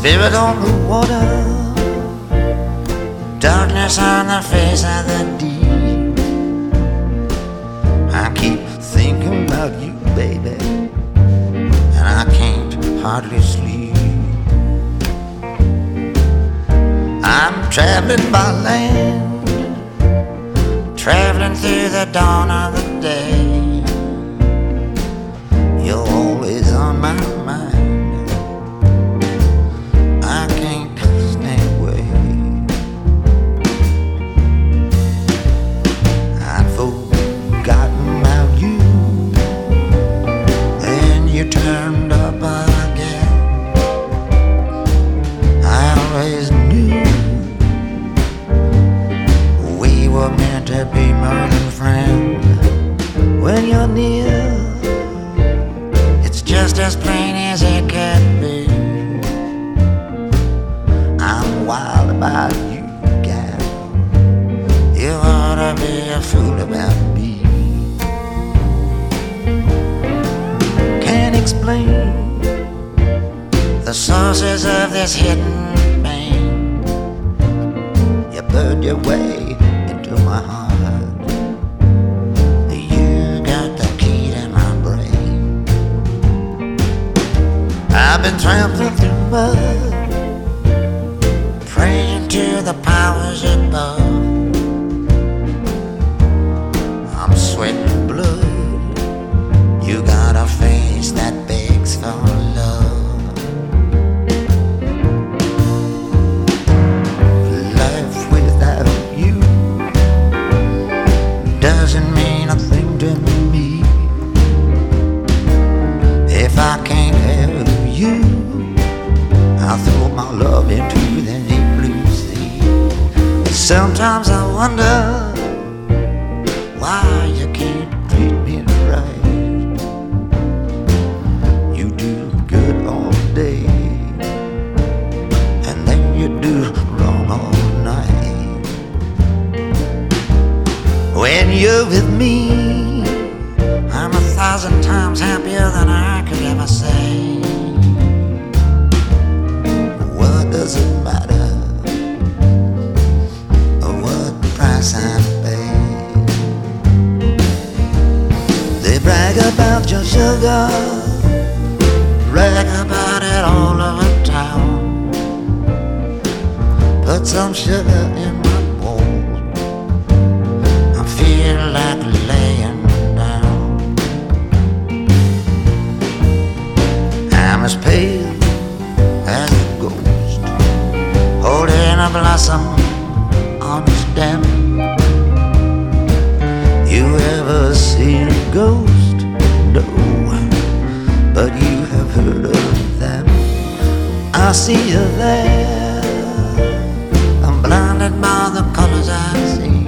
Spirit on the water, darkness on the face of the deep. I keep thinking about you, baby, and I can't hardly sleep. I'm traveling by land, traveling through the dawn of the day. You're always on my mind, I can't stay away. I'd forgotten about you, and you turned up again. I always knew we were meant to be more than friends. When you're near, it's just as plain as it can be. I'm wild about you, gal. You ought to be a fool about me. Can't explain the sources of this hidden pain. You burned your way into my heart. You got the key to my brain. I've been trampling through mud, praying to the powers above. I'm sweating blood. You got a face that begs for love. Life without you doesn't mean a thing to me. If I can't have you, I'll throw my love into the deep blue sea. Sometimes I wonder why you can't treat me right. You do good all day, and then you do wrong all night. When you're with me, I'm 1,000 times happier than I could ever say. What does it matter what price I pay? They brag about your sugar, brag about it all over town. Put some sugar in my bowl, I feel like laying down. I'm as pale as a ghost, holding a blossom on its stem. You ever seen a ghost? No, but you have heard of them. I see you there, I'm blinded by the colors I see.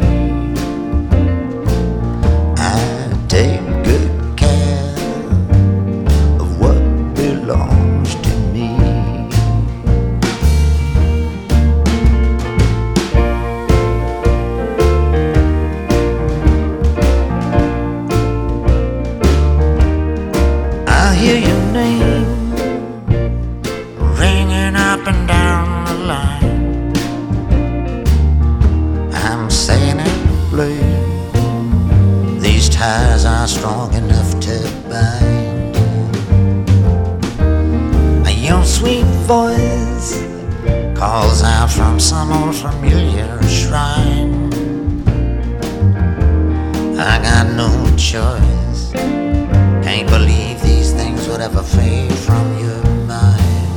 I take good care of what belongs to me. I hear your name ringing up and down the line. I'm saying it plain, these ties are strong enough to bind. Your sweet voice calls out from some old familiar shrine. I got no choice, can't believe these things would ever fade from your mind.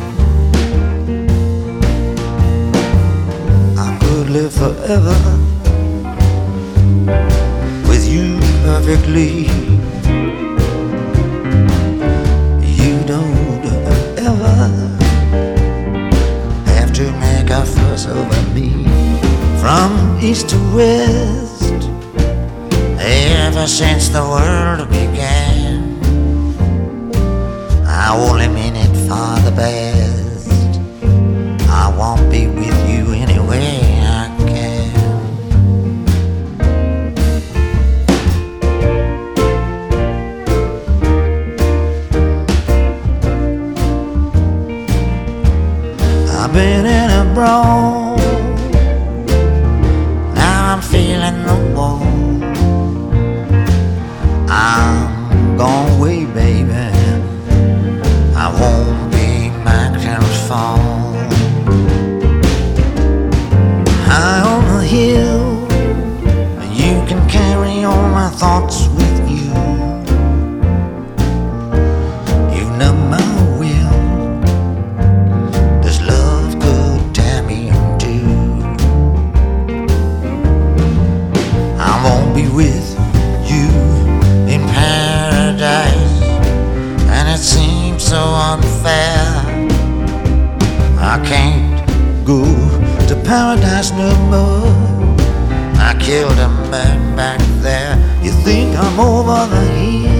I could live forever with you perfectly. You don't ever have to make a fuss over me. From east to west, ever since the world began, I only mean it for the best. I won't be with you any way I can. been in a brawl. Now I'm feeling the wall. I'm gone away, baby. I won't be back till fall. High on the hill, you can carry all my thoughts with you. You've numbed my will. This love could tear me in two. I won't be with you in paradise, and it seems so unfair. I can't go to paradise no more. I killed a man back there. You think I'm over the hill?